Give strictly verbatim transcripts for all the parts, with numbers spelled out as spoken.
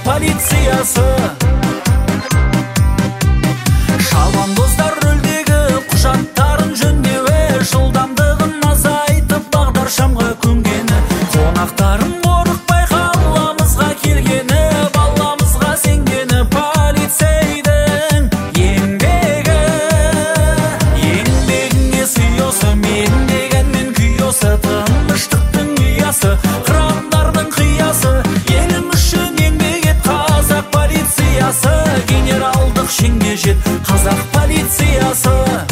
полициясы. Шабандоздар рөлдегі құжаттарын жөндеуі, жылдамдығын азайтып бағдаршамға көнгені, қонақтарын қорықпай қаламызға келгені, баламызға сенгені полицейдің еңбегі. Еңбегіңе сүйосы, мен дегенмен күйосы, тыныштықтың ұясы, қырандардың қиясы, елің үшін еңбек ет қазақ полициясы. Генералдық шенге жет қазақ полициясы.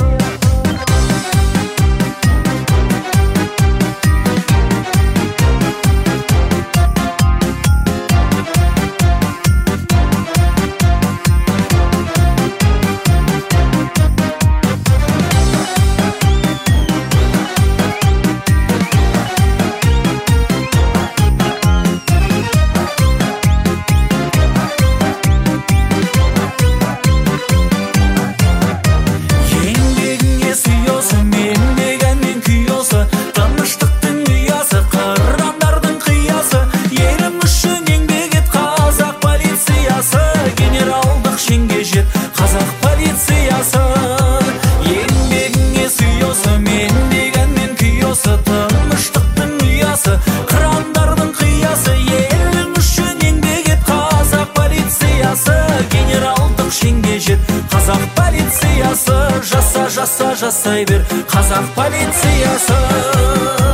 Қазақ полициясы. Еңбегіңе сүйосы, мен дегенмен күйосы, тыныштықтың ұясы, қырандардың қиясы, елің үшін еңбек ет қазақ полициясы. Генералдық шенге жет қазақ полициясы. Жаса, жаса, жасай бер қазақ полициясы.